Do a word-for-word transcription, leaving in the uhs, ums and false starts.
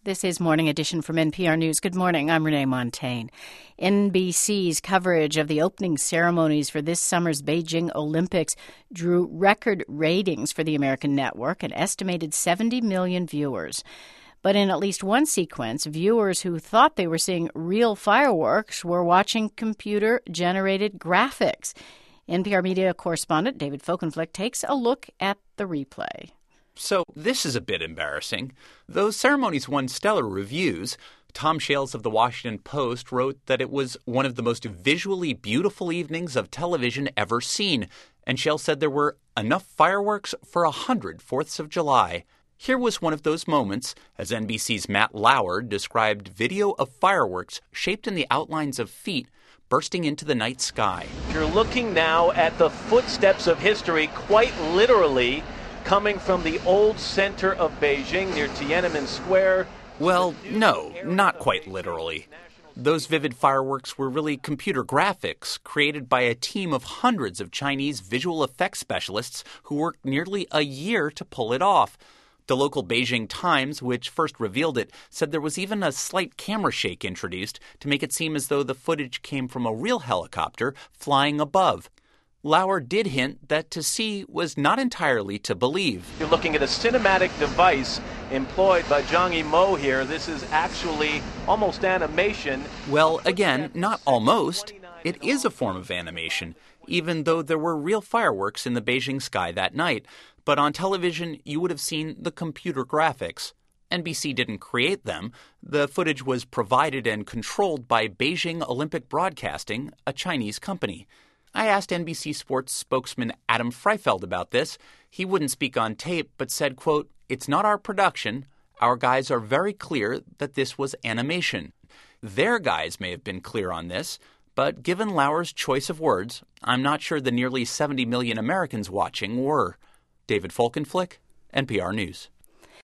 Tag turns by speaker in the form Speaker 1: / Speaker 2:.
Speaker 1: This is Morning Edition from N P R News. Good morning. I'm Renee Montaigne. N B C's coverage of the opening ceremonies for this summer's Beijing Olympics drew record ratings for the American network, an estimated seventy million viewers. But in at least one sequence, viewers who thought they were seeing real fireworks were watching computer-generated graphics. N P R Media correspondent David Folkenflik takes a look at the replay.
Speaker 2: So this is a bit embarrassing. Those ceremonies won stellar reviews. Tom Shales of the Washington Post wrote that it was one of the most visually beautiful evenings of television ever seen. And Shales said there were enough fireworks for a hundred Fourths of July. Here was one of those moments, as N B C's Matt Lauer described video of fireworks shaped in the outlines of feet bursting into the night sky.
Speaker 3: You're looking now at the footsteps of history, quite literally, coming from the old center of Beijing near Tiananmen Square.
Speaker 2: Well, no, not quite literally. Those vivid fireworks were really computer graphics created by a team of hundreds of Chinese visual effects specialists who worked nearly a year to pull it off. The local Beijing Times, which first revealed it, said there was even a slight camera shake introduced to make it seem as though the footage came from a real helicopter flying above. Lauer did hint that to see was not entirely to believe.
Speaker 3: You're looking at a cinematic device employed by Zhang Yimou here. This is actually almost animation.
Speaker 2: Well, again, not almost. It is a form of animation, even though there were real fireworks in the Beijing sky that night. But on television, you would have seen the computer graphics. N B C didn't create them. The footage was provided and controlled by Beijing Olympic Broadcasting, a Chinese company. I asked N B C Sports spokesman Adam Freifeld about this. He wouldn't speak on tape, but said, quote, "It's not our production. Our guys are very clear that this was animation." Their guys may have been clear on this, but given Lauer's choice of words, I'm not sure the nearly seventy million Americans watching were. David Folkenflik, N P R News.